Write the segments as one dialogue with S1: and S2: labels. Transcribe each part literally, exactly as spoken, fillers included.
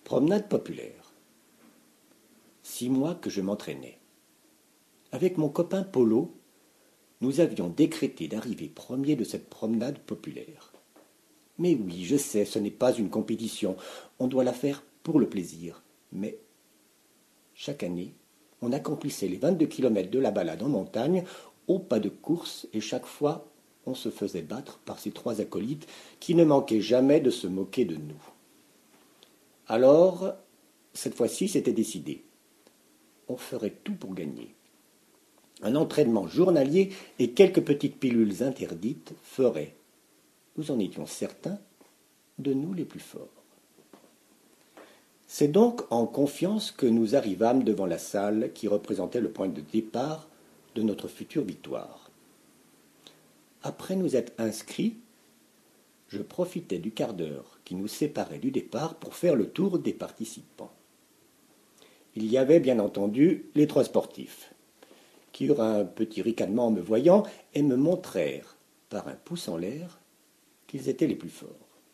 S1: Promenade populaire. Six mois que je m'entraînais. Avec mon copain Polo, nous avions décrété d'arriver premier de cette promenade populaire. Mais oui, je sais, ce n'est pas une compétition, on doit la faire pour le plaisir. Mais chaque année, on accomplissait les vingt-deux kilomètres de la balade en montagne au pas de course et chaque fois, on se faisait battre par ces trois acolytes qui ne manquaient jamais de se moquer de nous. Alors, cette fois-ci, c'était décidé. On ferait tout pour gagner. Un entraînement journalier et quelques petites pilules interdites feraient, nous en étions certains, de nous les plus forts. C'est donc en confiance que nous arrivâmes devant la salle qui représentait le point de départ de notre future victoire. Après nous être inscrits, je profitais du quart d'heure qui nous séparait du départ pour faire le tour des participants. Il y avait bien entendu les trois sportifs, qui eurent un petit ricanement en me voyant et me montrèrent, par un pouce en l'air, qu'ils étaient les plus forts.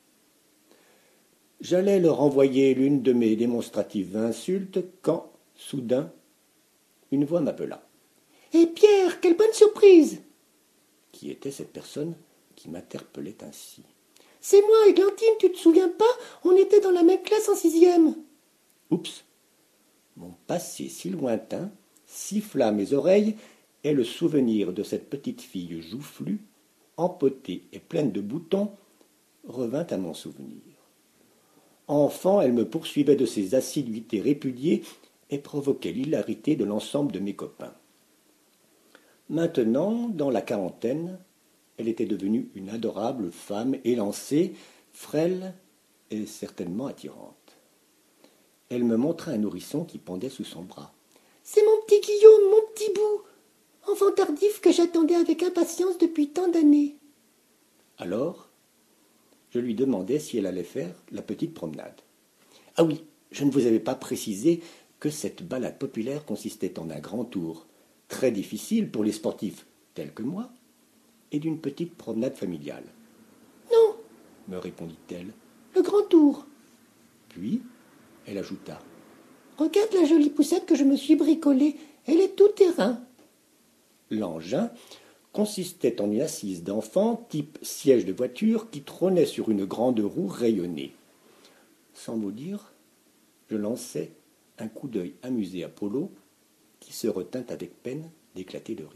S1: J'allais leur envoyer l'une de mes démonstratives insultes quand, soudain, une voix m'appela. « Hé Pierre, quelle bonne surprise !» Qui était cette personne qui m'interpellait ainsi? « C'est moi, Églantine, tu te souviens pas? On était dans la même classe en sixième. » Oups! Mon passé si lointain siffla à mes oreilles et le souvenir de cette petite fille joufflue, empotée et pleine de boutons, revint à mon souvenir. Enfant, elle me poursuivait de ses assiduités répudiées et provoquait l'hilarité de l'ensemble de mes copains. Maintenant, dans la quarantaine, elle était devenue une adorable femme élancée, frêle et certainement attirante. Elle me montra un nourrisson qui pendait sous son bras. « C'est mon petit Guillaume, mon petit bout, enfant tardif que j'attendais avec impatience depuis tant d'années. » Alors, je lui demandai si elle allait faire la petite promenade. Ah oui, je ne vous avais pas précisé que cette balade populaire consistait en un grand tour, très difficile pour les sportifs tels que moi, et d'une petite promenade familiale. « Non, me répondit-elle, le grand tour. » Puis, elle ajouta. « Regarde la jolie poussette que je me suis bricolée, elle est tout terrain. » L'engin consistait en une assise d'enfant, type siège de voiture, qui trônait sur une grande roue rayonnée. Sans mot dire, je lançai un coup d'œil amusé à Polo, qui se retint avec peine d'éclater de rire.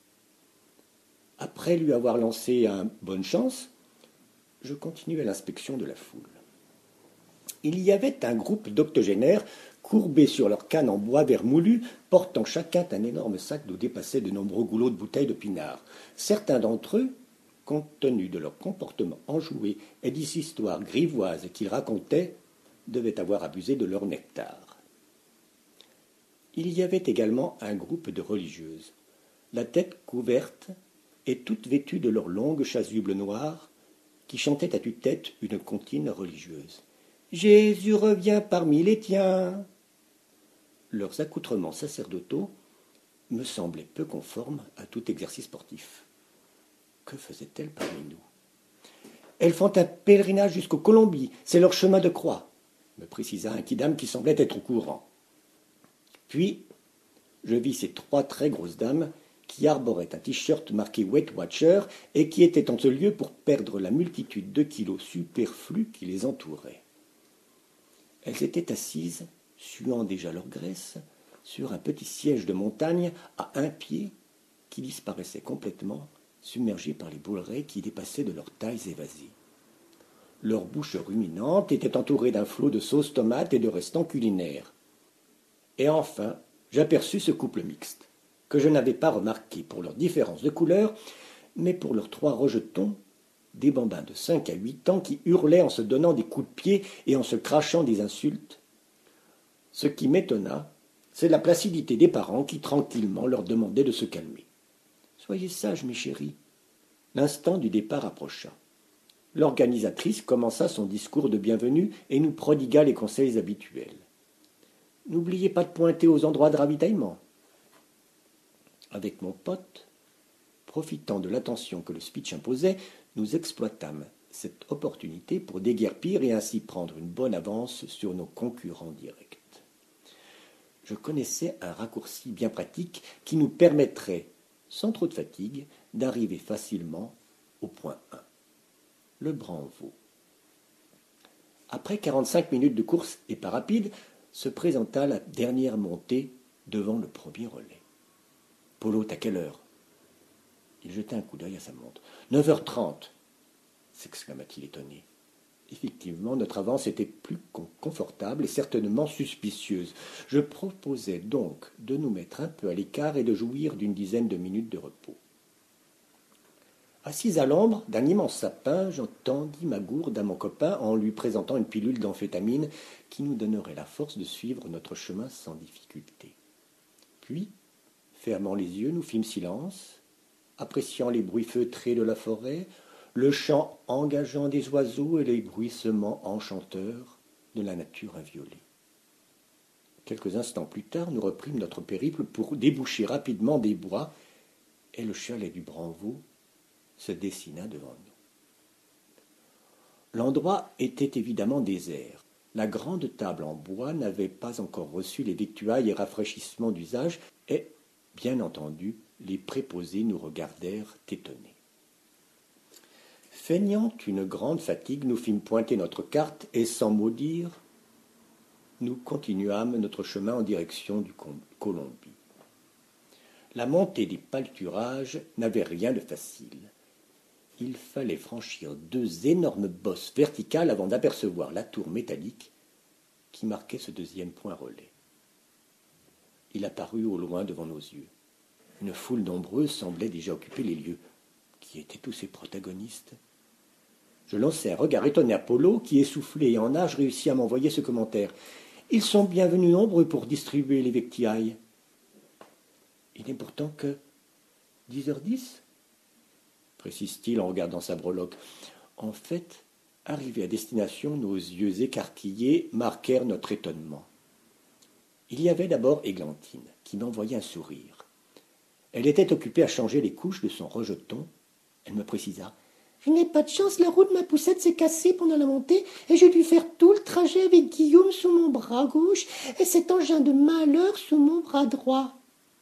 S1: Après lui avoir lancé un « bonne chance », je continuai l'inspection de la foule. Il y avait un groupe d'octogénaires courbés sur leurs cannes en bois vermoulu, portant chacun un énorme sac d'où dépassaient de nombreux goulots de bouteilles de pinard. Certains d'entre eux, compte tenu de leur comportement enjoué et des histoires grivoises qu'ils racontaient, devaient avoir abusé de leur nectar. Il y avait également un groupe de religieuses, la tête couverte et toutes vêtues de leurs longues chasubles noires, qui chantaient à tue-tête une comptine religieuse. « Jésus revient parmi les tiens !» Leurs accoutrements sacerdotaux me semblaient peu conformes à tout exercice sportif. Que faisaient-elles parmi nous? « Elles font un pèlerinage jusqu'aux Colombies, c'est leur chemin de croix », me précisa un quidam qui semblait être au courant. Puis, je vis ces trois très grosses dames qui arboraient un t-shirt marqué Weight Watcher et qui étaient en ce lieu pour perdre la multitude de kilos superflus qui les entouraient. Elles étaient assises, suant déjà leur graisse, sur un petit siège de montagne à un pied qui disparaissait complètement, submergé par les bourrelets qui dépassaient de leurs tailles évasées. Leur bouche ruminante était entourée d'un flot de sauce tomate et de restants culinaires. Et enfin, j'aperçus ce couple mixte, que je n'avais pas remarqué pour leur différence de couleur, mais pour leurs trois rejetons, des bambins de cinq à huit ans qui hurlaient en se donnant des coups de pied et en se crachant des insultes. Ce qui m'étonna, c'est la placidité des parents qui tranquillement leur demandaient de se calmer. « Soyez sages, mes chéris. » L'instant du départ approcha. L'organisatrice commença son discours de bienvenue et nous prodigua les conseils habituels. « N'oubliez pas de pointer aux endroits de ravitaillement. » Avec mon pote, profitant de l'attention que le speech imposait, nous exploitâmes cette opportunité pour déguerpir et ainsi prendre une bonne avance sur nos concurrents directs. Je connaissais un raccourci bien pratique qui nous permettrait, sans trop de fatigue, d'arriver facilement au point un. Le Branvaux. Après quarante-cinq minutes de course et pas rapide, se présenta la dernière montée devant le premier relais. « Polo, t'as quelle heure ?» Il jeta un coup d'œil à sa montre. « neuf heures trente !» s'exclama-t-il étonné. Effectivement, notre avance était plus confortable et certainement suspicieuse. Je proposais donc de nous mettre un peu à l'écart et de jouir d'une dizaine de minutes de repos. Assis à l'ombre d'un immense sapin, j'entendis ma gourde à mon copain en lui présentant une pilule d'amphétamine qui nous donnerait la force de suivre notre chemin sans difficulté. Puis, fermant les yeux, nous fîmes silence, appréciant les bruits feutrés de la forêt, le chant engageant des oiseaux et les bruissements enchanteurs de la nature inviolée. Quelques instants plus tard, nous reprîmes notre périple pour déboucher rapidement des bois, et le chalet du Branvaux se dessina devant nous. L'endroit était évidemment désert. La grande table en bois n'avait pas encore reçu les victuailles et rafraîchissements d'usage, et, bien entendu, les préposés nous regardèrent étonnés. Feignant une grande fatigue, nous fîmes pointer notre carte et, sans mot dire, nous continuâmes notre chemin en direction du Colombie. La montée des pâturages n'avait rien de facile. Il fallait franchir deux énormes bosses verticales avant d'apercevoir la tour métallique qui marquait ce deuxième point relais. Il apparut au loin devant nos yeux. Une foule nombreuse semblait déjà occuper les lieux. Qui étaient tous ces protagonistes ? Je lançai un regard étonné à Polo, qui, essoufflé et en nage, réussit à m'envoyer ce commentaire. « Ils sont bien venus nombreux pour distribuer les victuailles. »« Il n'est pourtant que dix heures dix ?» précise-t-il en regardant sa breloque. En fait, arrivés à destination, nos yeux écarquillés marquèrent notre étonnement. Il y avait d'abord Églantine, qui m'envoyait un sourire. Elle était occupée à changer les couches de son rejeton. Elle me précisa. « Je n'ai pas de chance, la roue de ma poussette s'est cassée pendant la montée et j'ai dû faire tout le trajet avec Guillaume sous mon bras gauche et cet engin de malheur sous mon bras droit. »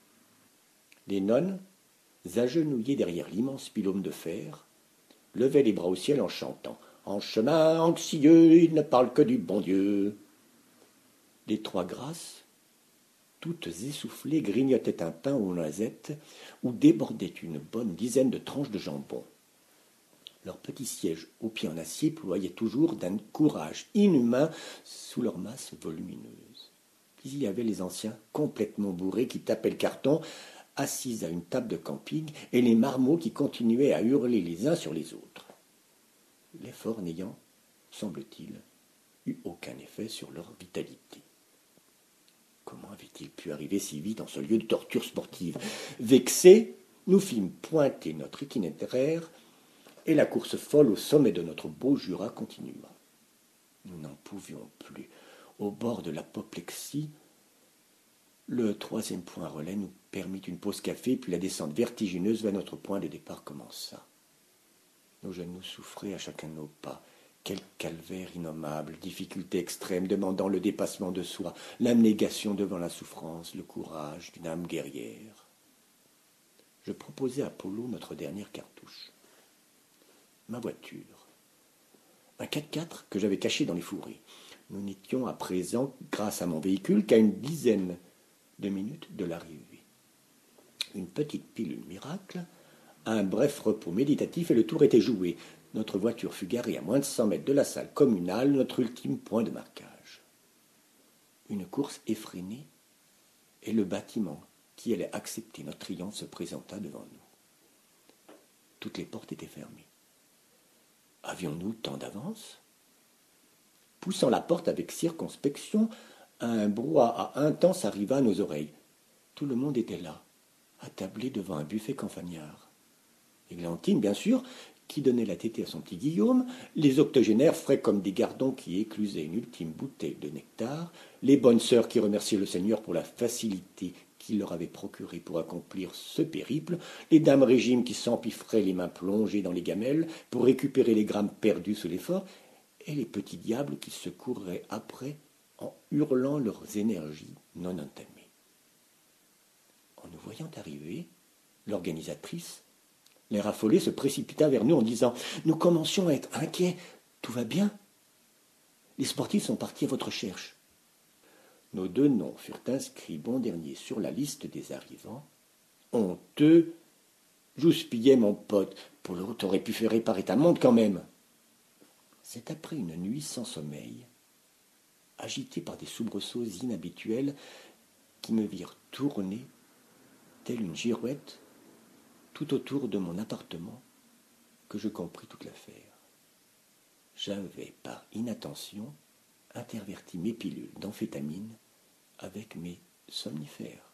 S1: Les nonnes, agenouillées derrière l'immense pylône de fer, levaient les bras au ciel en chantant « En chemin anxieux, il ne parle que du bon Dieu ». Les trois grâces, toutes essoufflées, grignotaient un pain aux noisettes où débordait une bonne dizaine de tranches de jambon. Leurs petits sièges aux pieds en acier ployaient toujours d'un courage inhumain sous leur masse volumineuse. Puis il y avait les anciens complètement bourrés qui tapaient le carton, assis à une table de camping, et les marmots qui continuaient à hurler les uns sur les autres. L'effort n'ayant, semble-t-il, eu aucun effet sur leur vitalité. Comment avait-il pu arriver si vite en ce lieu de torture sportive ? Vexés, nous fîmes pointer notre itinéraire et la course folle au sommet de notre beau Jura continua. Nous n'en pouvions plus. Au bord de l'apoplexie, le troisième point relais nous permit une pause café, puis la descente vertigineuse vers notre point de départ commença. Nos genoux souffraient à chacun de nos pas. Quel calvaire innommable, difficulté extrême demandant le dépassement de soi, l'abnégation devant la souffrance, le courage d'une âme guerrière. Je proposai à Polo notre dernière cartouche. Ma voiture. Un quatre-quatre que j'avais caché dans les fourrés. Nous n'étions à présent, grâce à mon véhicule, qu'à une dizaine de minutes de l'arrivée. Une petite pilule miracle, un bref repos méditatif et le tour était joué. Notre voiture fut garée à moins de cent mètres de la salle communale, notre ultime point de marquage. Une course effrénée, et le bâtiment qui allait accepter notre triomphe se présenta devant nous. Toutes les portes étaient fermées. Avions-nous tant d'avance ? Poussant la porte avec circonspection, un brouhaha intense arriva à nos oreilles. Tout le monde était là, attablé devant un buffet campagnard. Églantine, bien sûr, qui donnait la tétée à son petit Guillaume, les octogénaires frais comme des gardons qui éclusaient une ultime bouteille de nectar, les bonnes sœurs qui remerciaient le Seigneur pour la facilité qu'il leur avait procuré pour accomplir ce périple, les dames régimes qui s'empiffraient les mains plongées dans les gamelles pour récupérer les grammes perdus sous l'effort, et les petits diables qui se courraient après en hurlant leurs énergies non entamées. En nous voyant arriver, l'organisatrice, l'air affolé, se précipita vers nous en disant « Nous commencions à être inquiets. Tout va bien? Les sportifs sont partis à votre recherche. » Nos deux noms furent inscrits bon dernier sur la liste des arrivants. Honteux, j'houspillais mon pote. Pour l'autre, t'aurais pu faire réparer ta montre quand même. C'est après une nuit sans sommeil, agité par des soubresauts inhabituels qui me virent tourner, telle une girouette, tout autour de mon appartement, que je compris toute l'affaire. J'avais, par inattention, interverti mes pilules d'amphétamine avec mes somnifères.